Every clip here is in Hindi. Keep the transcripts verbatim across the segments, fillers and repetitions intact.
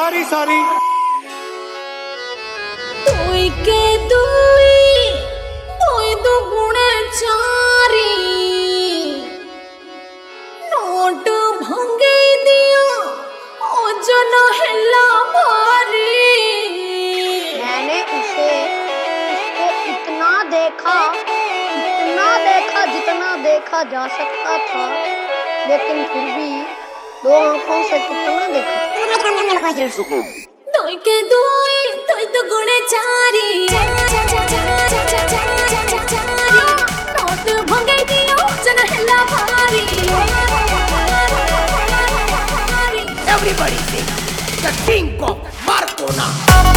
सारी सारी तुई के दुई तुई दुगुणे चारी नोट भंगे दिया ओजन हेला भारी। मैंने उसे उसको इतना देखा इतना देखा जितना देखा जा सकता था, लेकिन फिर भी दो आंखों से कितना देखा। तुई के दुई तुई दुगुणे चारी नोट भंगे दिया ओजन हेला भारी। Everybody sing the king of Marcona.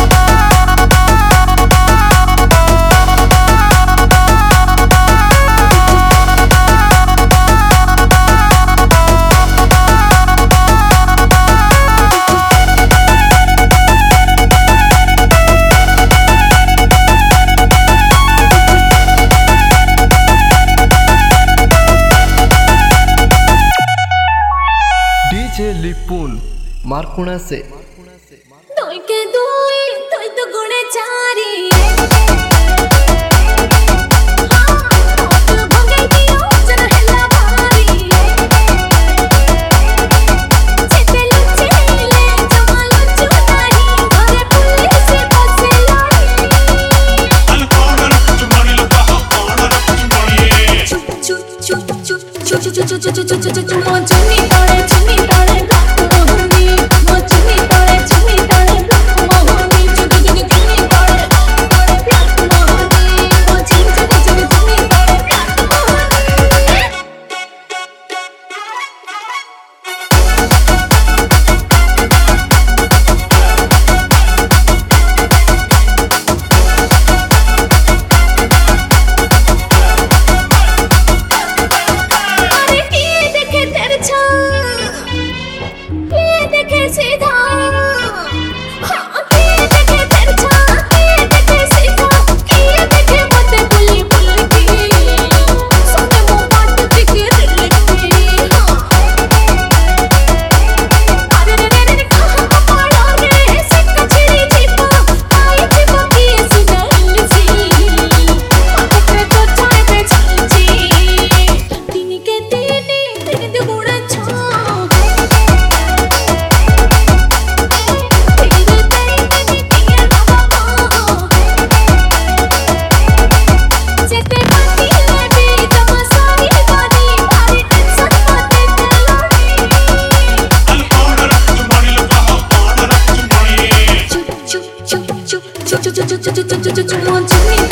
DJ Lipun मारकुणा से तुई के दुई तुई दुगुणे चारी नोट भंगे दिया ओजन हेला भारी। जेते लुचेले जमा लुचु नाही घरे पुलिस बसे लड़ी। चुप चुप चुप चुप चुप चुप चुप चुप चुप चुप चुप मो चुनी तळे चुनी तळे ब्लॉक मोहनी मो चुनी तळे चुनी तळे ब्लॉक मोहनी चुनी चुनी चुनी तळे तळे ब्लॉक मोहनी मो चुनी चुनी चुनी चुनी तळे ब्लॉक मोहनी। अरे ये देखे तिरछा ये देखे सीधा हाँ ये देखे तिरछा ये देखे सीधा ये देखे मत बुली बुली सोने मुँह बात दिखे रिलकी। हाँ अरे रे रे रे कहाँ पड़ा रे सिक्का चिड़ी चिपा आई चिपा की सुना हिलसी मत तो चाय पे चलची तीनी के तीनी तीनी दुगुणे छाँ तेरे तेरे तेरे बाबा जेते बाती ले भी जमा सारी बानी भारी टेंशन बाते तेलोड़ी। चुप चुप चुप चुप चुप चुप चुप चुप चुप चुप चुप चुप चुप